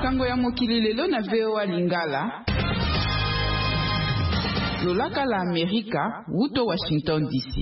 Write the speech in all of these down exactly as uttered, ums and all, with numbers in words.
Sango ya mokili lelo na V O A Lingala. Lolaka la Amerika, wuto Washington D C.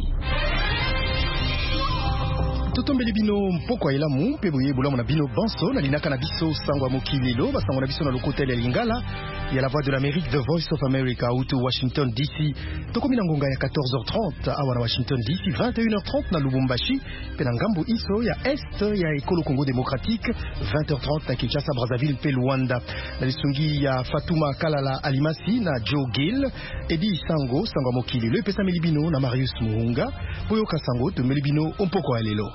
Totombeli bino mpoko ya elamu pe boye bolamu na bino banso na linaka na biso sango ya mokili lelo basango na biso na lokotel ya Lingala ya la voix de l'Amérique, The Voice of America wuto Washington D C. Tokomi na ngonga ya quatorze heures trente awa na Washington D C, vingt et une heures trente na Lubumbashi pe na ngambo iso ya est ya ekolo Congo démocratique, vingt heures trente na Kinshasa, Brazzaville pe Luanda. Na lisungi ya Fatuma Kalala Alimasi na Joe Gill edi sango sango ya mokili lelo pesa melibino na Marius Muhunga boyo kasango to melibino mpoko ya lelo.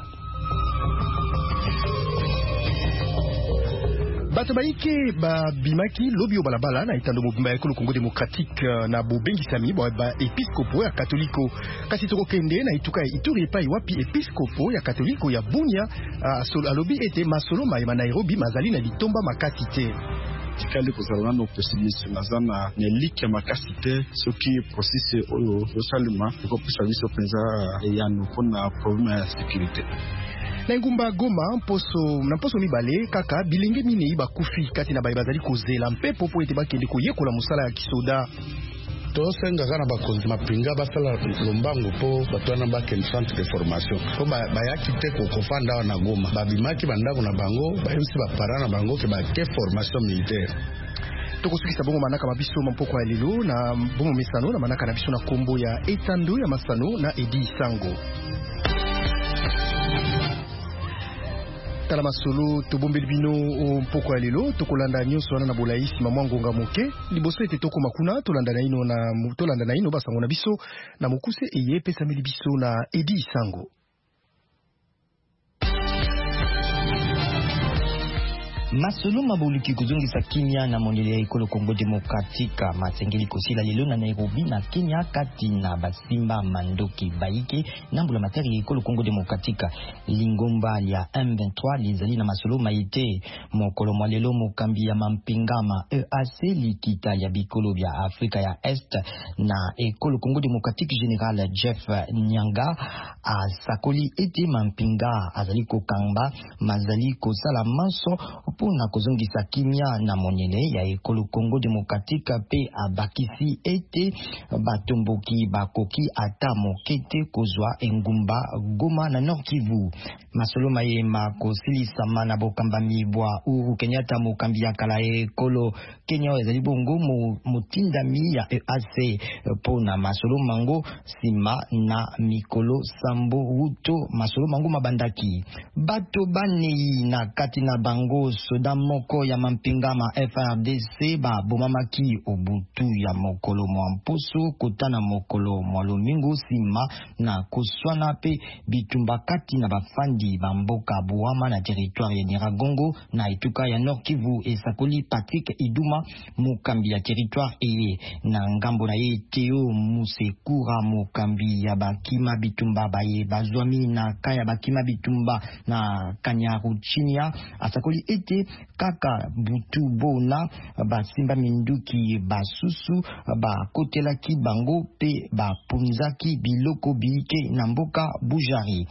Bato baike ba bimaki lobi o balabala na itando mobimba ya ekolo Congo démocratique na bobengisami ba episkopo ya katoliko kasi toko kende na ituka Ituri epai wapi episkopo ya katoliko ya Bunia alobi ete masolo mayema na Nairobi mazali na litomba makasi te. Tikali kozala na possibilité nazana ne like makasi te soki processus oyo yosalima ko pesa biso penza ya no pona problème ya sécurité. Na ngumba Goma mposo na mposo mibale kaka bilenge minei bakufi kati na bazali kozela mpepo po ete bakende koyekola musala ya kisoda. Tosenga kana bakonzi mapinga basala lombango po batwana bakende centre de formation po bayaki te kokofanda na Goma babimaki bandako na bango bayemisi bapara na bango ke bake formation militaire. Tokosukisa bongo manaka mabiso mpoko ya lelo na bongo misano na manaka na biso na kombo ya etando ya masano na Edi Sango. Tala masolo tobombeli bino mpoko ya lelo tokolanda nyonso wana na bolaisi mama ngonga moke liboso ete toko makuna tolanda na ino na tolanda na ino basango na biso na mokuse eye pesa meli biso na Edi Sango. Masolo mabuluki kuzungisa kimya na mondele ya ekolo Congo Demokratika matengeli kosila lelo na Nairobi na Kenya kati na basimba mandoki baike na mbula materi ya ekolo Congo Demokratika lingomba ya M vingt-trois lizali na masolo maite mokolo mwa lelo mokambi ya mampingama E A C likita ya bikolo bya Afrika ya Est na ekolo Congo Demokratique General Jeff Nyanga a sakoli ete mampinga azali kokamba mazali kosala manso na kozongisa kimya na monyele ya ekolo Congo Demokratika pe abakisi ete batomboki bakoki ata mokete kozwa engumba Goma na Nord Kivu. Masolo mayema kosilisama na bokambami bwa Uhuru Kenyatta mokambi ya kala ekolo Kenya ezali bongo motindami ya E A C pona masolo mango sima na mikolo sambo wuto masolo mango mabandaki bato banei na kati na bango soda moko ya mampingama F R D C ba bomamaki obutu ya mokolo mwamposo kotana mokolo mwalomingo sima na koswana pe bitumba kati na bafandi bamboka buama na territoire ya Nyiragongo na ituka ya Nord Kivu esakoli Patrick Iduma mukambi ya territoire eye na ngambo na ye Teo Musekura mukambi ya bakima bitumba baye bazwami na kaya bakima bitumba na Kanyaruchinia asakoli ete kaka butu bona basimba minduki basusu bakotelaki bango pe bapunzaki biloko biike na mboka Bujari.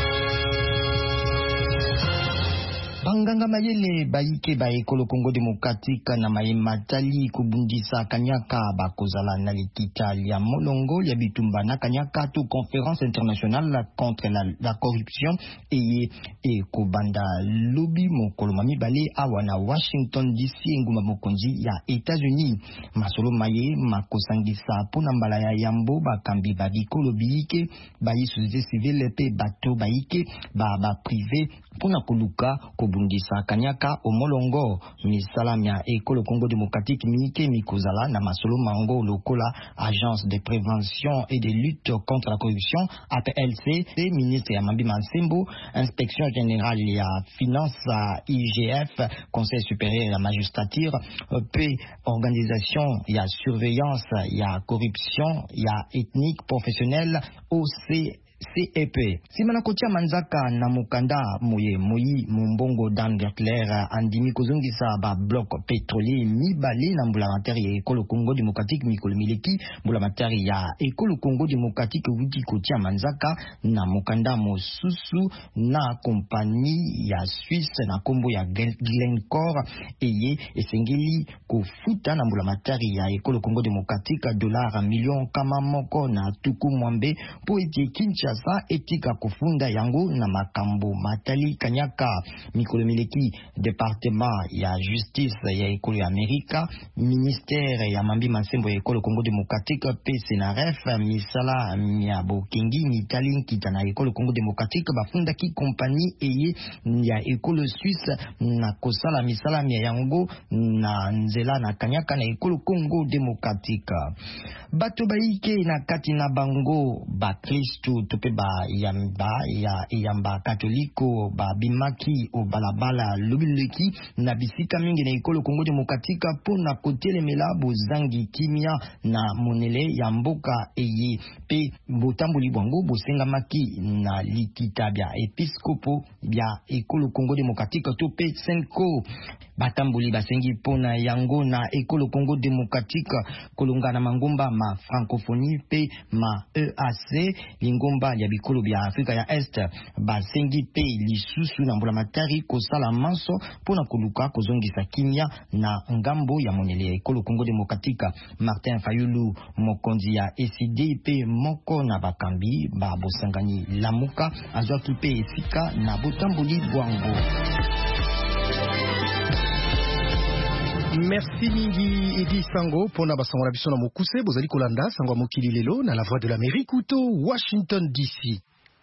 Banganga mayele baike ba ekolo Congo Demokratika na mayematali kubundisa kanyaka bakozala na likita ya molongo ya bitumba na kanyaka to conférence internationale contre la, la corruption eye e kubanda lobby mokolo mami bale awa na Washington D C nguma mokonzi ya États-Unis masolo maye makosangisa pona mbala ya yambo bakambi ba bikolo biike ba société civile pe bato baike ba ba privé pona koluka kubundisa kanyaka omolongo misalamia ekolo Congo Démocratique minike mikozala na masolo mango lokola agence de prévention et de lutte contre la corruption A P L C et ministre ya Mambi Mansembo inspection générale ya finance I G F conseil supérieur de la magistrature pe organisation ya surveillance ya corruption ya ethnique professionnelle O C C E P. Simana kocha manzaka na mukanda moye moyi mumbongo Dan Gertler andimi kozongisa ba bloc pétrolier mibale na mbulamatari ya ekolo Congo Démocratique mikolo mileki mbulamatari ya ekolo Congo Démocratique wiki kocha manzaka na mukanda mosusu na kompani ya Suisse na kombo ya Glencore eye esengeli kofuta na mbulamatari ya ekolo Congo Démocratique dolara million kama moko na tuku mwambe po eti Kinshasa etika kufunda yango na makambo matali kanyaka mikolo mileki département ya justice ya ekolo ya Amerika ministère ya mambi masembo ya ekolo Congo Démocratique P C N R F misala ya bokengi mitali kita na ekolo Congo Démocratique bafunda ki kompani eye ya ekolo Suisse na kosala misala ya yango na nzela na kanyaka na ekolo Congo Démocratique. Bato baike na kati na bango ba Kristo tope ba yamba ya yamba katoliko ba bimaki o balabala lubileki na bisika mingi na ekolo Congo Démocratique pona kotelemela bozangi kimia na monele ya mboka eye pe botamboli bwango bosenga maki na likita bya episkopo bya ekolo Congo Démocratique tope Senko batamboli basengi pona yango na ekolo Congo Démocratique kolongana mangomba ma francophonie pe ma E A C lingomba ya bikolo bya Afrika ya Est basengi pe lisusu na mbulamatari kosala manso pona koluka kozongisa kimia na ngambo ya monele ekolo Congo Démocratique. Martin Fayulu mokonzi ya E C D pe moko na bakambi ba bosangani lamuka azwaki pe esika na botamboli bwango. Merci mingi Edi Sango pona basango na biso na mokuse bozali kolanda sango mokili lelo na la voix de l'Amérique ou to Washington D C.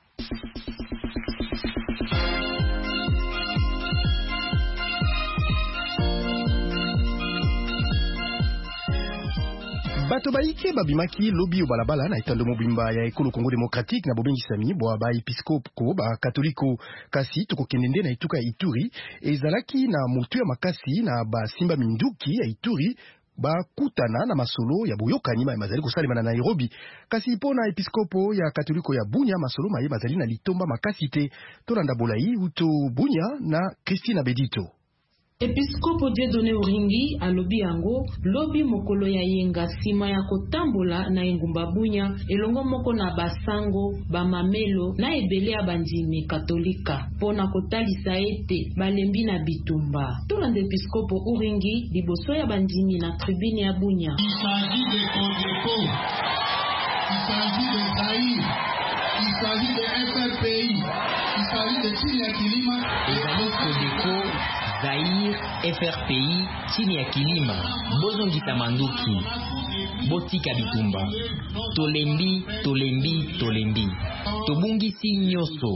Bato baike babimaki lobi o balabala na etando mobimba ya ekolo Congo Démocratique na bobengi sami bo ba episkope ko ba katoliko kasi tokokendende na ituka ya Ituri ezalaki na motu ya makasi na ba simba minduki ya Ituri bakutana na masolo ya boyokani ma mazali kosalema na Nairobi kasi pona episkopo ya katoliko ya Bunya masolo maye bazali na litomba makasi te tolanda bolai uto Bunya na Christina Bedito. Episkopo Dieudonné Uringi alobi yango lobi mokolo ya yenga sima ya kotambola na engumba Bunya elongo moko na basango bamamelo na ebele ya bandimi katolika pona kotalisa ete balembi na bitumba. Tolanda episkopo Uringi liboso ya bandimi na tribune ya Bunya. Il s'agit de Codeco, il s'agit de Zaïre, il s'agit de F R P I, il s'agit de chini ya kilima ezali Codeco Zaïre, F R P I, chini ya kilima, bozongisa manduki, botika bitumba, tolembi, tolembi, tolembi, tobungisi nyoso,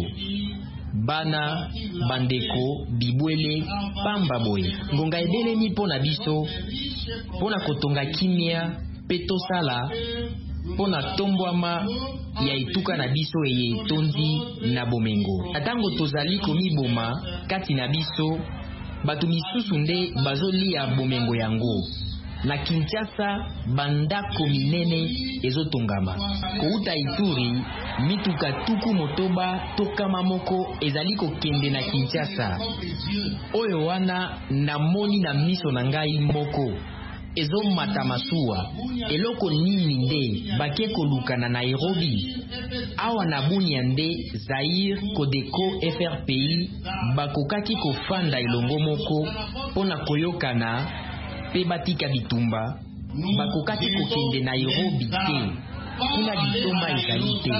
bana, bandeko, bibwele, pamba boye, ngonga ebele ni pona biso, pona kotonga kimia, peto sala, pona tombwama, ya ituka na biso eye tondi na bomengo. Atango tozali komiboma, kati na biso, batu misusu nde bazolia bomengo yango. Na Kinshasa bandako minene ezotongama. Kouta Ituri mituka tuku motoba tokama moko ezaliko kende na Kinshasa. Oyo wana namoni na miso na ngai moko. Ezo matamasuwa eloko nini nde bake koluka na Nairobi awa na Bunya nde Zaïre, Codeco, F R P I bakokaki kofanda elongo moko pona koyokana pe batika bitumba bakokaki kokende Nairobi te kuna bitumba ezali te.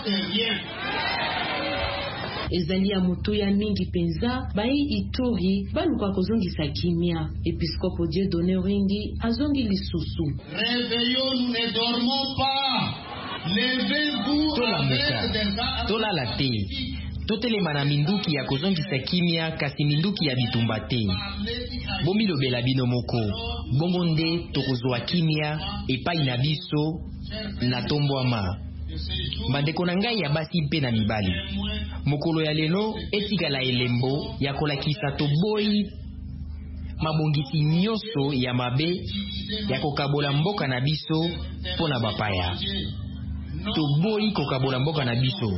Ezali ya moto ya mingi penza bai Ituri baluka kozongisa kimia. Episkopo Dieudonné Uringi azongi lisusu. Réveillons, nous ne dormons pas. Levez-vous. Tola muka, tola la te. Totelema na minduki ya kozongisa kimia kasi minduki ya bitumba te. Bomi lobela bino moko. Bongo nde tokozwa kimia epai na biso na tombwama. Bandeko na ngai ya basi mpe na mibali. Mokolo ya lelo etikala elembo ya kolakisa toboyi mabongisi nyoso ya mabe ya kokabola mboka na biso pona bapaya. Toboyi kokabola mboka na biso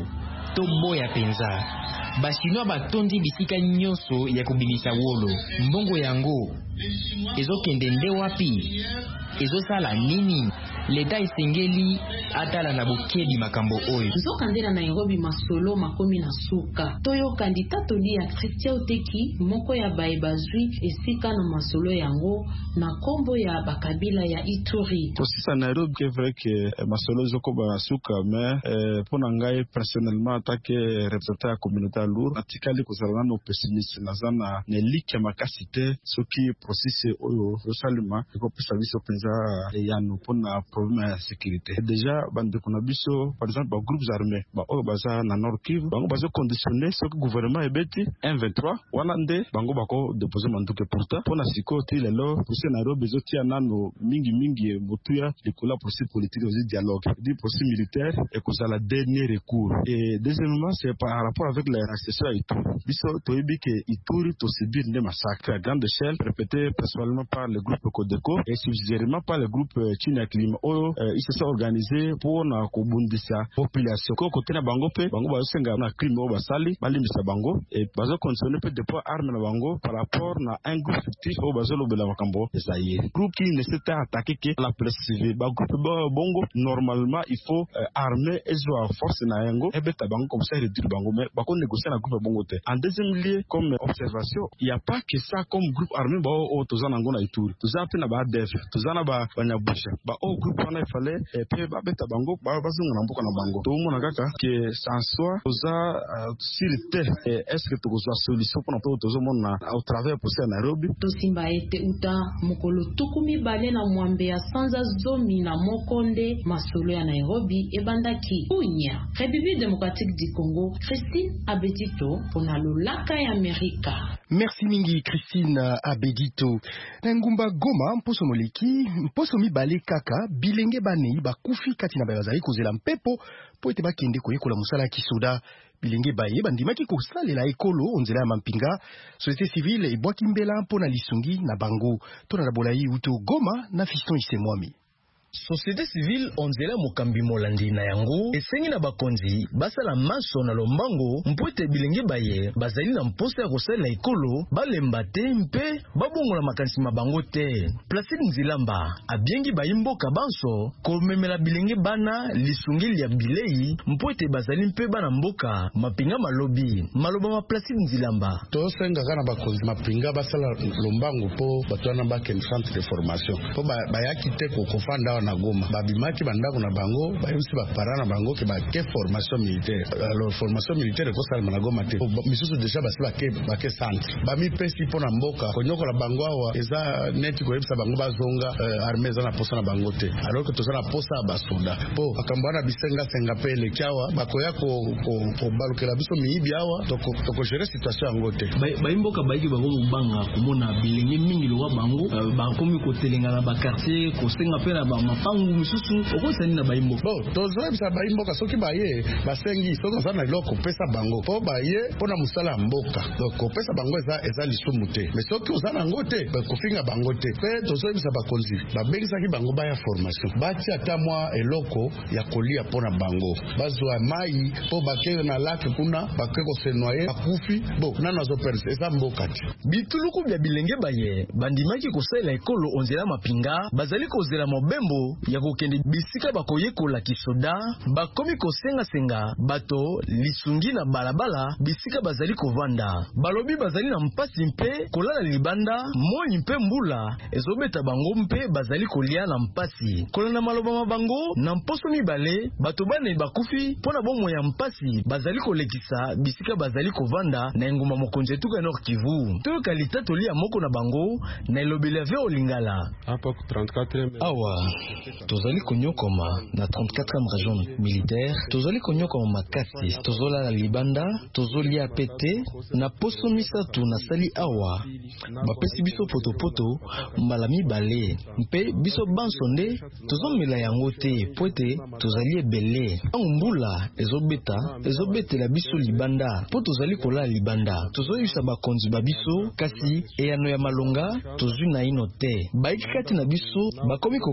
toboya penza. Bachinois batondi bisika nyonso ya kubimisa wolo. Mbongo yango ezokende nde wapi? Ezosala nini? Leta isengeli atala na bokebi makambo oyo. Nzokandela na Nairobi masolo makomi na suka. Toyo kandida toli ya Christian Oteki moko ya baebazwi esika na masolo yango na kombo ya bakabila ya Ituri. Aussi à Nairobi c'est vrai que masolo zoko ba suka mais euh, pour ngai personnellement attaqué représentant la communauté lourde atikali kozala no pessimiste nazana ne like makasite soki processus oyo rosalima ko service penza ya no pona problème de sécurité. Déjà bande kuna biso par exemple ba groupes armés ba oyo baza na Nord Kivu bango bazo conditionner ce que gouvernement ebeti M vingt-trois wana nde bango bako déposer manduke pourtant pona siko ti lelo pour ce Nairobi zotia nano mingi mingi motuya likola processus politique aussi dialogue du processus militaire et que ça la dernier recours. Et deuxièmement c'est par rapport avec les accessoires et tout biso toyebi que Ituri to subir des massacres à grande échelle répétés principalement par le groupe Codeco et subsidiairement par le groupe China Climat oyo euh, ils se sont organisés pour na kobundisa population ko côté na bango pe bango ba senga na crime o basali balimisa bango et bazo conditionner pe dépôt armes na bango par rapport na un groupe fictif o bazo lobela makambo esaye groupe qui ne s'était attaqué que la presse civile ba groupe bongo normalement il faut euh, armer et jouer force na yango et beta bango comme ça réduire bango mais ba ko négocier na groupe bongo te. En deuxième lieu comme observation il y a pas que ça comme groupe armé ba o tozana ngo na Ituri tozana pe na ba def tozana ba banyabusha ba o groupe wana ifale et puis ba beta bango ba bazungu na mboka na bango to mona kaka que sans soi toza sur terre est-ce que toza solution pour na tozo mona au travers pour ça Nairobi to simba ete uta mukolo tukumi bale na mwambe ya sanza zomi na mokonde masolo ya Nairobi ebandaki unya République démocratique du Congo. Christine Abedito pour na lolaka ya Amerika. Merci mingi Christine Abedito. Ngumba Goma mposo moleki mposo mibale kaka bilenge banei bakufi kati na bazali kozela mpepo po ete bakende koyekola musala ya kisoda. Bilenge baye bandimaki kosalela ekolo onzela ya mampinga société civile ebwaki mbela mpona lisungi na bango tona na bolai uto Goma na Fiston Isemwami. Société civile onzela mokambi molandi na yango esengi na bakonzi basala maso na lombango mpoete bilenge baye bazali na mposa ya kosalela ekolo balemba te mpe babongola makanisi mabango te. Placide Nzilamba abiengi bayimboka banso komemela bilenge bana lisungeli ya bilei mpoete bazali mpe bana mboka mapinga malobi maloba ma Placide Nzilamba tosenga kana bakonzi mapinga basala lombango po batwana baken centre de formation po bayaki te kokofanda na Goma babimaki bandako na bango bayusi ba parana bango ke ba ke formation militaire. Alors formation militaire ko sala na Goma te misusu déjà basi ba ke ba ke centre ba mi pesi pona mboka konyoko la bango awa eza neti ko yebisa bango bazonga uh, armée za na posa na bango te alors que tozana posa ba soda po akambana bisenga senga pele kyawa bakoya ko ko, ko balukela biso miibi awa toko toko gérer situation yango te ba imboka baiki bango mbanga kumona bilenge mingi lo bango uh, ba komi ko telenga na ba quartier ko senga pela ba mapangu misusu okosani na baimbo bo tozola bisa baimbo kasoki baye basengi sozo sana loko pesa bango po baye pona musala mboka donc kopesa bango eza eza lisumu te mais soki osana ngote kofinga bango te pe tozola bisa bakonzi babelisaki bango baya formation bati ata mwa eloko ya kolia pona bango bazwa mai po bakeye na lake kuna bakeye kosenoye bakufi bo nana zo perse eza mboka te bituluku bya bilenge baye bandimaki kosalela ekolo onzela mapinga bazali kozela mobembo ya kokende bisika bakoyekola kisoda bakomi kosenga senga bato lisungi na balabala bisika bazali kovanda balobi bazali na mpasi mpe kolala libanda moni mpe mbula ezobeta bango mpe bazali kolia na mpasi kolanda maloba mabango na mposo mibale bato bane bakufi pona bomo ya mpasi bazali kolekisa bisika bazali kovanda na engumba mokonzi etuka Nord Kivu to kalita tolia moko na bango na elobela ve olingala hapa ku trente-quatre awa tozali konyokoma na trente-quatrième région militaire tozali konyokoma makasi tozola na libanda tozolia pete na poso misatu na sali awa bapesi biso potopoto mbala mibale mpe biso banso nde tozomela yango te poete tozali ebele mbula ezobeta ezobetela biso libanda po tozali kolala libanda tozoyisa bakonzi babiso kasi eyano ya malonga tozwi na ino te baiki kati na biso bakomi kokufa na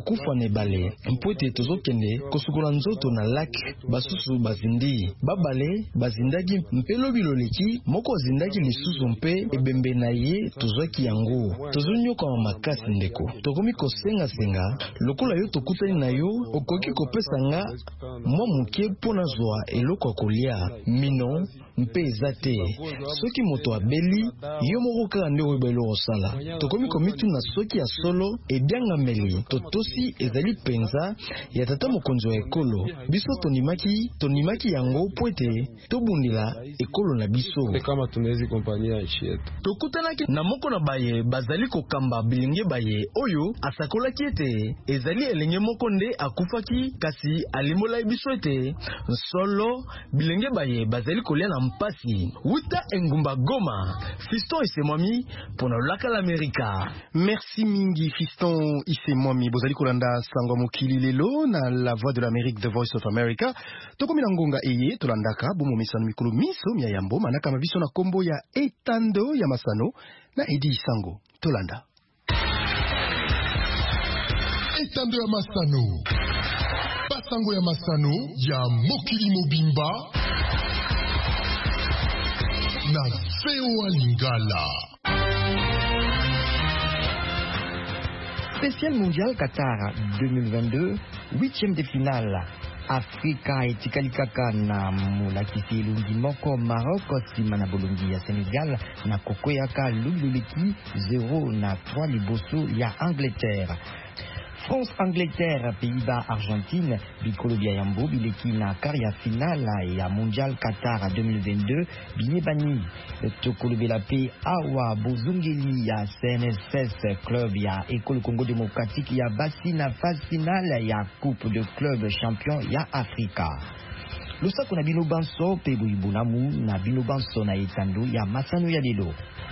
na ebale mpo ete tozokende kosukola nzoto na lak basusu bazindi babale bazindaki mpe lobi loleki moko azindaki lisusu mpe ebembe na ye tozwaki yango tozonyokama makasi ndeko tokomi kosenga-senga lokola yo tokutani na yo okoki kopesa nga mwa moke mpo nazwa eloko ya kolia mino mpe eza te soki moto abeli yo moko kaka nde oyeba eloko osala tokomi komituna soki ya solo ebiangameli totosi ezali penza ya tata mokonzi wa ekolo biso tonimaki tonimaki yango po ete tobundela ekolo na biso kama tunawezi kompania nchi yetu. Tokutanaki na moko na baye bazali kokamba bilenge baye oyo asakolaki ete ezali elenge moko nde akufaki kasi alimola biso ete solo bilenge baye bazali kolia na mpasi wuta engumba Goma. Fiston Isemwami pona laka l'Amerika. Merci mingi Fiston Isemwami bozali kolanda sango mokili lelo na la voix de l'Amérique, the voice of America. Tokomina ngonga eye tolandaka bomo misano mikolo miso mia yambo manaka mabiso na kombo ya etando ya masano na Edi Sango tolanda. Etando ya masano basango ya masano ya mokili mobimba na V O A Lingala. Spécial mondial Qatar deux mille vingt-deux, huitième de finale. Afrika etikalikaka na mulakisi elongi moko Maroc nsima na bolongi ya Sénégal na kokweyaka lululeki zéro na trois liboso ya Angleterre. France, Angleterre, Pays-Bas, Argentine, bikolo bia yambo bileki na carrière finale ya Mondial Qatar deux mille vingt-deux biebani tokolo bela pe awa bozungeli ya C N S S club ya École Congo démocratique ya basi na phase finale ya Coupe de Club Champion ya Afrika. Losako na bino banso pe boyibonamu na bino banso na etando ya masano ya lelo.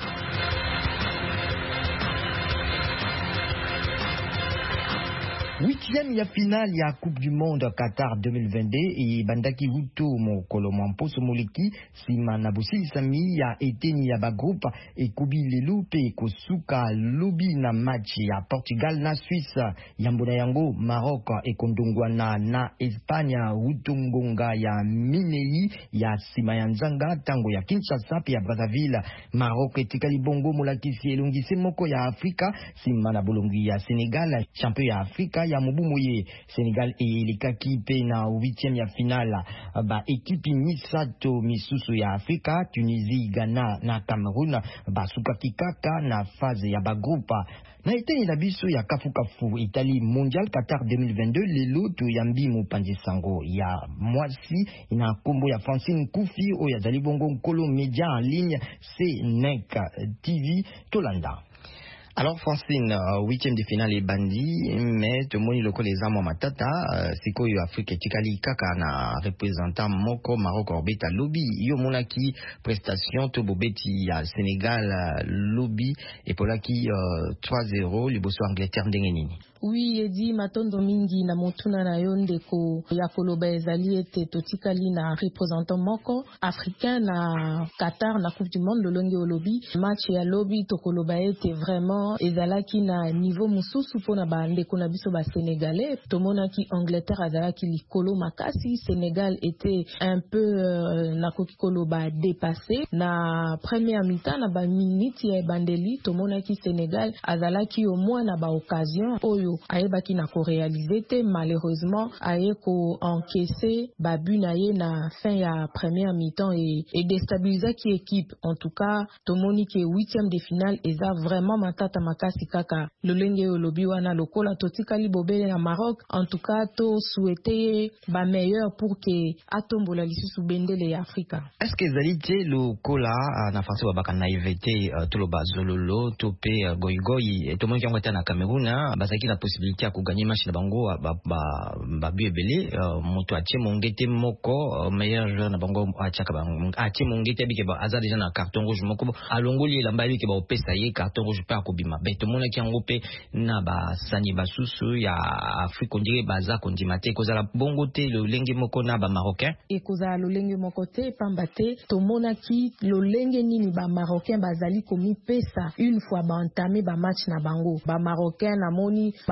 Huitième ya finale ya Coupe du Monde Qatar deux mille vingt-deux et bandaki huto mokolo mwamposo moleki sima na bosilisami ya eteni ya bagroupe ekobi lelo pe kosuka lobi na match ya Portugal na Suisse yambona yango Maroc ekondongwana na Espagne huto ngonga ya minei ya sima ya nzanga tango ya Kinshasa pe ya Brazzaville. Maroc etikali bongo molakisi elongisi moko ya Afrika sima na bolongi ya Senegal champion ya Afrika ya Mobumoye. Senegal elikaki pe na huitième ya finale ba ekipi misato misusu ya Afrika, Tunisie, Ghana na Cameroun basuka kikaka na phase ya bagroupa. Na eteni na biso ya kafukafu Italie Mondial Qatar deux mille vingt-deux lelo to yambi mopanzi sango ya mwasi ina kombo ya Francine Koufi o ya zali bongo nkolo media en ligne C N E C T V Tolanda. Alors Francine, huitième de finale bandi, mais tout le monde le les amo matata, c'est quoi Afrique etikali kaka na représentant moko Maroc orbita lobby, yo monaki prestation to bobeti ya Sénégal lobby et pour là qui trois zéro les bosso Angleterre ndengenini. Oui, edi matondo mingi na motuna na yonde ko ya koloba ezali ete totikali na représentant moko africain na Qatar na Coupe du Monde lolonge olobi match ya lobby to koloba ete vraiment ezalaki na niveau mususu pona ba ndeko na biso ba sénégalais tomona ki Angleterre azalaki likolo makasi. Sénégal était un peu euh, na koki koloba dépassé na première mi-temps na ba minute ya bandeli tomona ki Sénégal azalaki au moins na ba occasion oyo ayebaki na ko réaliser te malheureusement aye ko encaisser ba but na ye na fin ya première mi-temps et, et déstabiliser ki équipe. En tout cas tomoni ki huitième de finale eza vraiment matata makasi kaka lolenge olobi wana lokola totikali bobele na Maroc. En tout cas to souhaiter ba meilleur pour que atombola lisusu bendele ya Afrika. Est-ce que ezalite lokola na France babaka naivete to lo bazololo to pe goigoi tomoni ki ngota na Cameroun bazaki na possibilité ya kugagner match na bango ba ba ba biebele moto atie mongete moko meilleur joueur na bango achaka bango atie mongete bike ba aza déjà na carton rouge moko alongoli elamba bike ba opesa ye carton rouge pa kobima beto mona ki yango pe na ba sani basusu ya Afrique ondire baza kondima te kozala bongo te lolenge moko na ba marocain e kozala lolenge moko te pamba te tomona ki lolenge nini ba marocain bazali komi pesa une fois ba entamé ba match na bango ba marocain na moni ba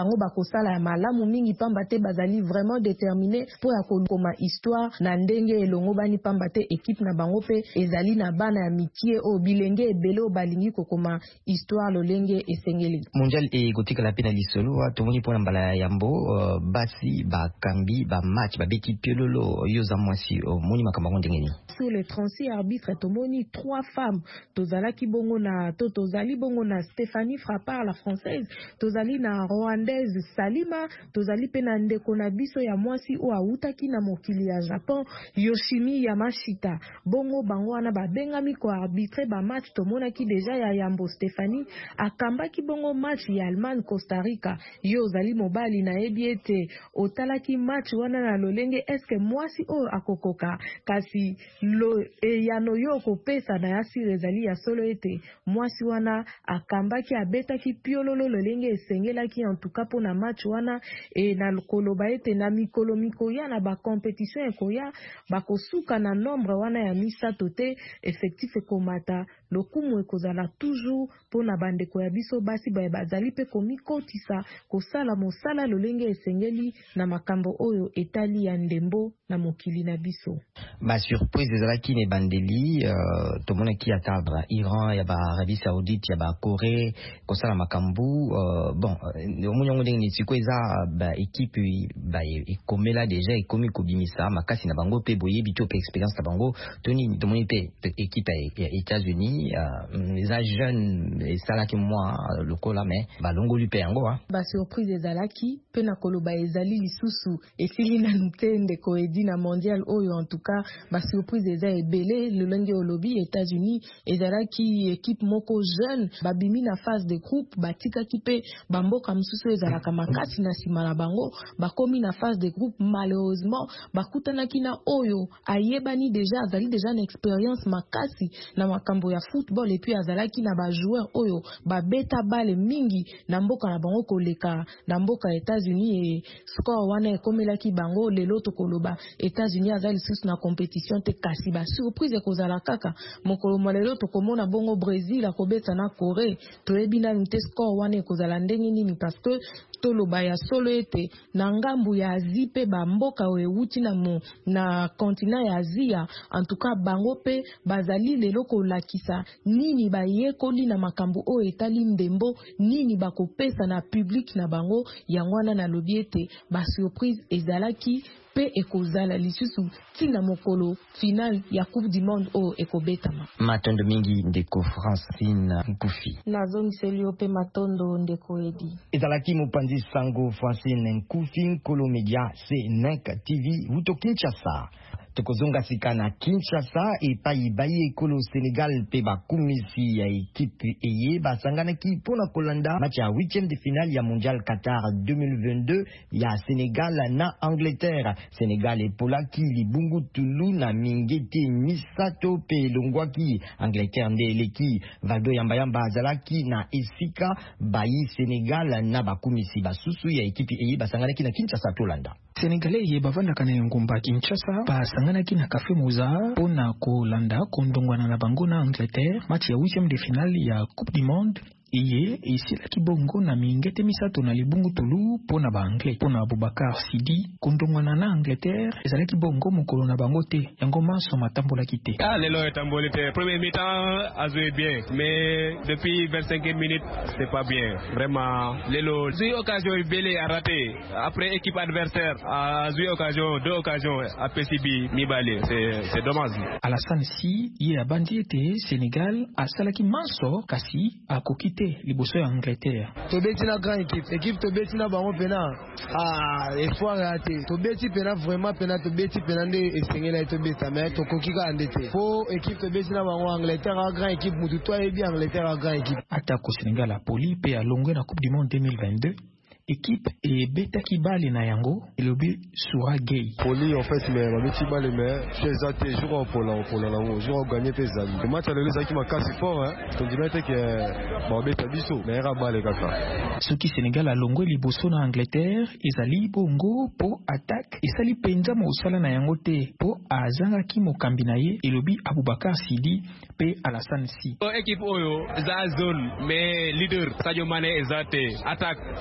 bango bakosala ya malamu mingi pamba te bazali vraiment déterminé pour ya kokoma histoire na ndenge elongo bani pamba te équipe na bango pe ezali na bana ya mikie o bilenge ebele o balingi kokoma histoire lolenge esengeli mondial e gotika la pena lisolo tomoni pona mbala yambo uh, basi bakambi ba match ba beti piololo yoza mwasi moni makamba ndengeni sur les trente-six arbitres tomoni trois femmes tozala ki bongo na to tozali bongo na Stéphanie Frappard la française tozali na rwandaise Salima tozali pe na ndeko na biso ya mwasi o autaki na mokili ya Japon Yoshimi Yamashita bongo bango wana babengami ko arbitre ba match tomona ki deja ya yambo Stéphanie akambaki bongo match ya Allemagne Costa Rica yo zali mobali na ebiete otalaki match wana na lolenge eske mwasi o akokoka kasi lo eyano yo kopesa na yasi rezali ya solo ete mwasi wana akambaki abetaki piololo lolenge esengelaki en tout cas pour na match wana e na koloba ete na mikolo mikoya na ba compétition ekoya bakosuka na nombre wana ya misato te effectif ekomata lokumu ekozala toujours pour na bandeko ya biso basi ba bazali pe komikotisa kosala mosala lolenge esengeli na makambo oyo etali ya ndembo na mokili na biso ba surprise ezalaki ne bandeli uh, tomona ki atadra Iran ya ba Arabie Saoudite ya ba Corée kosala makambu uh, bon omunyango ndenge nitiko eza ba équipe ba ekomela déjà ekomi kobimisa makasi na bango pe boye bito pe expérience na bango toni tomoni pe équipe ya États-Unis eza jeune esalaki moi lokola mais balongoli pe yango ha ba surprise ezalaki pe na koloba ezali lisusu esili na ntende ko edi na mondial oyo en tout cas ba surprise eza ebele le lenge olobi États-Unis ezalaki équipe moko jeune babimi na phase de groupe batika kipe bamboka msusu ezalaka makasi na sima na bango bakomi na phase de groupe malheureusement bakutanaki na oyo ayebani déjà azali déjà na expérience makasi na makambo ya football et puis azalaki na ba joueur oyo babeta bale mingi na mboka na bango koleka na mboka États-Unis et score wana ekomelaki bango lelo to koloba États-Unis azali lisusu na compétition te kasi ba surprise ekozala kaka mokolo malelo to komona bongo Brésil akobeta na Corée toyebi na nte score wana ekozala ndenge nini parce que toloba ya solo ete na ngambu ya Asie pe ba mboka oyo ewuti na mo na continent ya Asia en tout cas bango pe bazali lelo kolakisa nini bayekoli na makambo oyo etali ndembo nini bakopesa na public na bango yangwana na lobi ete ba surprise ezalaki pe ekozala lisusu tina mokolo final ya Coupe du Monde o ekobetama matondo mingi ndeko Francine Nkufi nazongi selio pe matondo ndeko edi ezalaki mopanzi sango Francine Nkufi Nkolo Media C N C T V wuto Kinshasa tokozonga sika na Kinshasa epai baye ekolo Sénégal pe bakumisi ya ekipe eye basanganaki pona kolanda match ya huitième de finale ya mondial Qatar deux mille vingt-deux ya Sénégal na Angleterre. Sénégal epolaki libungu tulu na mingete misato pe longwaki Angleterre nde eleki Valdo yamba yamba azalaki na esika bayi Sénégal na bakumisi basusu ya ekipe eye basanganaki na Kinshasa tolanda Sénégalais ye bavandaka na ngumba Kinshasa basanganaki na Café Moza pona kolanda kondongwana na bango na Angleterre match ya huitième de finale ya Coupe du Monde. Iye isilaki bongo na mingete misato na libungu tulu pona ba anglais pona Abubakar Sidi kondongwana na Angleterre ezalaki bongo mokolo na bango te yango maso matambola kite ah lelo etamboli te premier mi-temps a joué bien mais depuis vingt-cinq minutes c'est pas bien vraiment lelo j'ai occasion belé à rater après équipe adversaire a joué occasion deux occasions à P C B mi balé c'est c'est dommage Alassane Si ye abandi ete Sénégal asalaki maso kasi akokite liboso ya Angleterre tobeti na grand équipe équipe tobeti na bango pena ah espoir raté tobeti pena vraiment pena tobeti pena nde esengela tobeta mais tokoki ka ndete fo équipe tobeti na bango Angleterre a grand équipe mutu toi et bien Angleterre a grand équipe atako Sénégal a poli pe a longwe na Coupe du Monde deux mille vingt-deux équipe et beta kibali na yango elobi Soura Gay poli en fait mais ma petit balle mais chez até jour pour la pour la jour gagner tes amis le match le les qui m'a cassé fort hein on dirait que ba beta biso mais ra balle kaka ce qui Sénégal a longwe liboso na Angleterre ezali bongo po attaque esali penza mo sala na yango te po azanga ki mokambi na ye elobi Abubakar Sidi pe Alassane Si équipe oyo za zone mais leader Sadio Mané ezate attaque c'est trop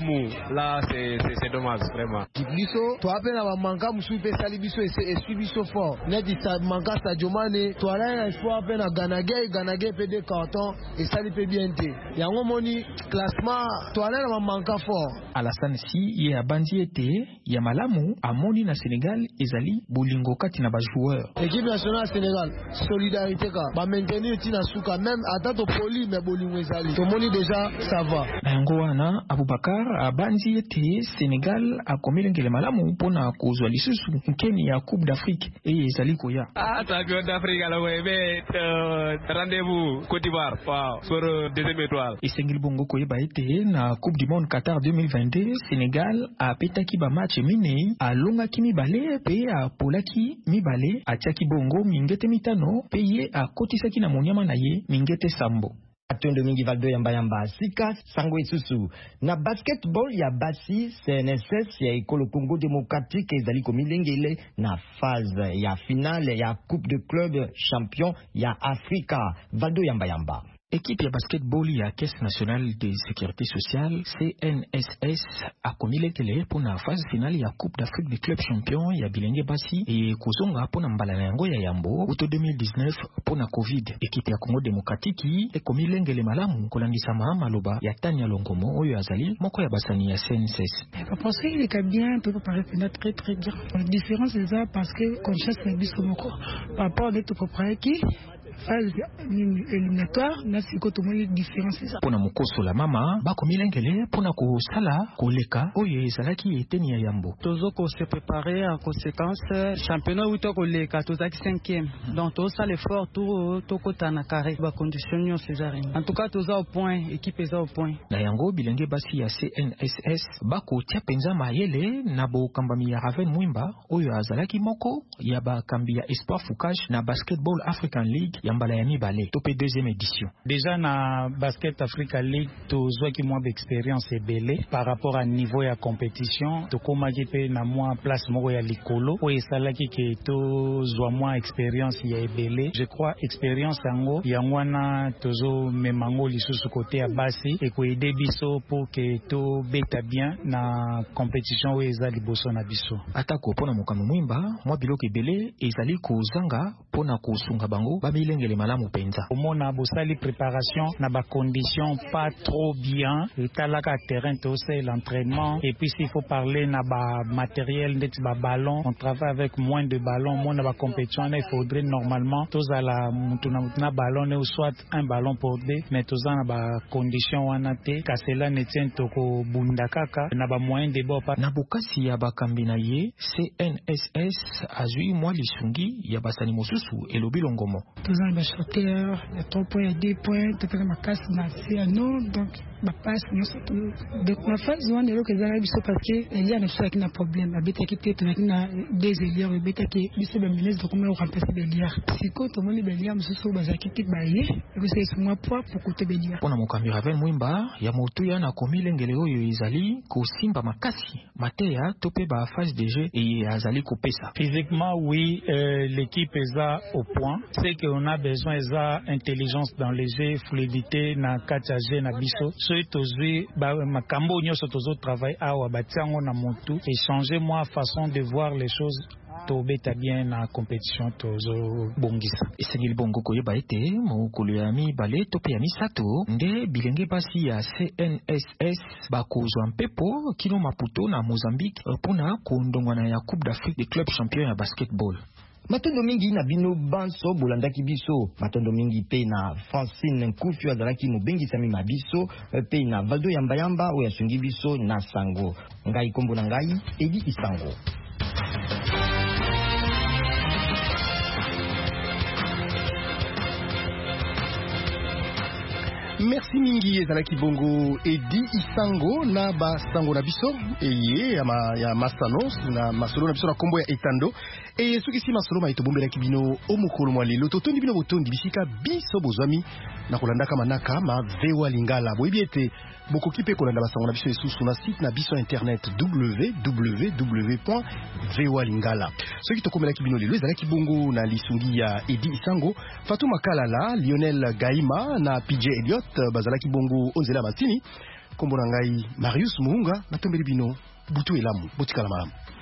mou. Là, c'est dommage, vraiment. Biso, toi, peine à manquer, monsieur, peut salir biso et suivre biso fort. Net, il manque à Diomane, toi, là, il faut à peine à Ganagay, Ganagay, peut des cartons, et ça, il peut bien être. Il y a un moni, classement, toi, là, il manque fort. Alassane si, il y a bandi été, il y a malamu, à moni na Sénégal, Ezali, Bolingo Katina ba joueur. Équipe nationale Sénégal, solidarité, ba maintenir Tina Souka, même à date au poli, mais Bolingo Ezali. Tout le monde déjà, ça va. Nangoana, Aboubakar, à bandi été, Sénégal, a commis le malamu, pour na kozwa lisusu, Kenya, ya Coupe d'Afrique, et Ezali Koya. Ah, champion d'Afrique, alors, ouais, mais, rendez-vous, Côte d'Ivoire, wow, sur euh, deuxième étoile. Et Sengil Bongo Koye ba été, na Coupe du Monde Qatar deux mille vingt-deux, Sénégal, a petaki ba match minei, a longa kimi bale, pe a polaki mi bale, a tiaki bongo, mingete mitano, peye a kotisaki na monyama na ye, mingete sambo. Atondo mingi Valdo yamba yamba sika sango isusu na basketball ya basi C N S S ya ekolo Congo démocratique ezali komilengele na phase ya finale ya Coupe de Club Champion ya Afrika. Valdo yamba yamba. Équipe de basketball ya Caisse nationale de sécurité sociale C N S S a commis les télé pour la phase finale ya Coupe d'Afrique des clubs champions ya Bilenge Basi et Kozonga pour na mbala yango ya Yambo auto deux mille dix-neuf pour na Covid. Équipe ya Congo démocratique et commis l'engele malamu kolandisa mahama loba ya Tania Longomo oyo azali moko ya basani ya C N S S. Je pense qu'il est bien peut préparer très très bien. La différence c'est ça parce que conscience na biso moko par rapport à notre propre qui phase éliminatoire na siko to moyi différence ça pona mokoso la mama ba komilengele pona ko sala koleka oyo ezalaki eteni ya Yambo tozo ko se préparer en conséquence championnat ou to koleka tozaki cinquième donc to ça l'effort tout to kota na carré ba condition yo césarine en tout cas toza au point équipe eza au point na yango Bilenge Basi ya C N S S ba ko tia penza mayele na bo kambami ya Raven Mwimba oyo azalaki moko ya ba kambi ya Espoir Foucache na Basketball African League Yambala ya mibale topé deuxième édition. Déjà na Basket Africa League tozwa ki mwa d'expérience ebele par rapport à niveau ya compétition tokomaki pe na mwa place moko ya likolo o esalaki ke tozwa mwa expérience ya ebele. Je crois expérience yango yango na tozo memango lisusu côté ya basi et ko aider biso pour que to beta bien na compétition o ezali boso na biso. Atako pona mokano mwimba mwa biloko ebele ezali kozanga pona kosunga bango ba milengele malamu penza. Omona bosali préparation na ba conditions pas trop bien etalaka terrain to c'est l'entraînement et puis s'il faut parler na ba matériel net ba ballon on travaille avec moins de ballons moins na ba compétition il faudrait normalement tous à la mutuna mutuna ballon ou soit un ballon pour deux mais tous na ba condition wana te kasela netien to ko bunda kaka na ba moyen de bo na bokasi ya ba kambina ye C N S S azui moi lisungi ya basani mosusu elobi longomo tous les shooter il y a trois points deux points tu fais ma casse na c'est non donc ma passe non surtout donc ma phase one est que ça biso parce que il y a une chose qui n'a problème habite qui peut être na des élières habite qui biso ben ministre de comment remplacer des élières si quand on met des élières monsieur bazaki qui bailler que c'est moi poids pour côté des élières pona mokambi Raven Mwimba ya motuya na komile ngele oyo izali ko simba makasi mateya topé ba phase de jeu et azali ko pesa physiquement oui euh, l'équipe est à au point c'est que on a besoin za intelligence dans les jeux fluidité na kataje na biso so tozui ba makambo nyoso tozo travail awa batiango na motu échanger moi façon de voir les choses tobeta bien na compétition tozo bongisa esengeli bongo koyeba ete mokolo ya mibale tope ya misato nde Bilenge Basi ya C N S S bakozwa mpepo kino Maputo na Mozambique mpona kondongwana ya Coupe d'Afrique des clubs champions ya basketball. Matondo mingi na bino banso bolandaki biso matondo mingi pe na Francine Nkufio azalaki mobengisami mabiso pe na Valdo yamba yamba oyo asungi biso na sango ngai kombo na ngai Edi Isango. Merci mingi ezalaki bongo Edi Isango na ba sango na biso eye ya ma ya masano na masolo na biso na kombo ya Etando e soki si masolo ma etobombela ki bino omukolo mwa lelo totondi bino botondi bisika biso bozwami na kolandaka manaka ma V O A Lingala boyebi ete bokoki pe kolanda basango na biso esusu na site na biso internet w w w point v o a lingala soki tokomela ki bino lelo ezalaki bongo na lisungi ya Edi Isango Fatuma Kalala Lionel Gaima na P J Elliott bazalaki bongo onzela matini kombo na ngai Marius Muunga, natombeli bino butu elamu botikala malamu.